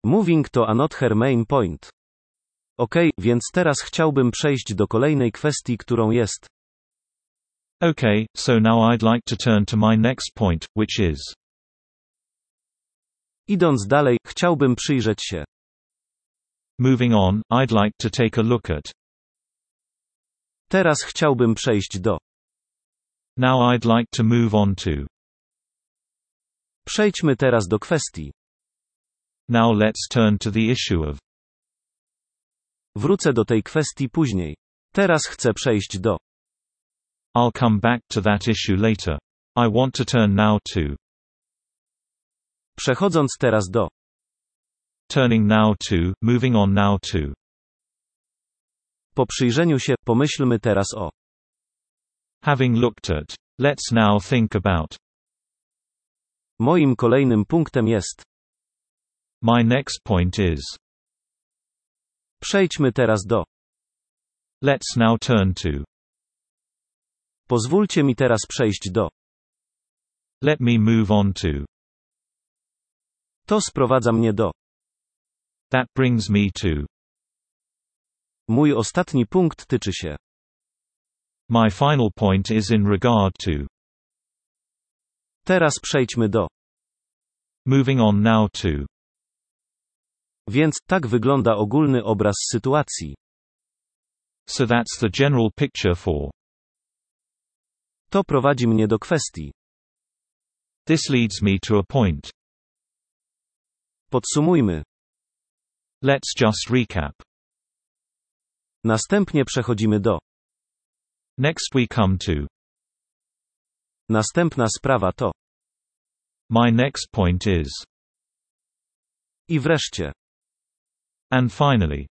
Moving to another main point. Okej, więc teraz chciałbym przejść do kolejnej kwestii, którą jest. Okay, so now I'd like to turn to my next point, which is. Idąc dalej, chciałbym przyjrzeć się. Moving on, I'd like to take a look at. Teraz chciałbym przejść do. Now I'd like to move on to. Przejdźmy teraz do kwestii. Now let's turn to the issue of. Wrócę do tej kwestii później. Teraz chcę przejść do. I'll come back to that issue later. I want to turn now to. Przechodząc teraz do. Turning now to, moving on now to. Po przyjrzeniu się, pomyślmy teraz o. Having looked at. Let's now think about. Moim kolejnym punktem jest. My next point is. Przejdźmy teraz do. Let's now turn to. Pozwólcie mi teraz przejść do. Let me move on to. To sprowadza mnie do. That brings me to. Mój ostatni punkt tyczy się. My final point is in regard to. Teraz przejdźmy do. Moving on now to. Więc, tak wygląda ogólny obraz sytuacji. So that's the general picture for. To prowadzi mnie do kwestii. This leads me to a point. Podsumujmy. Let's just recap. Następnie przechodzimy do. Next we come to. Następna sprawa to. My next point is. I wreszcie. And finally.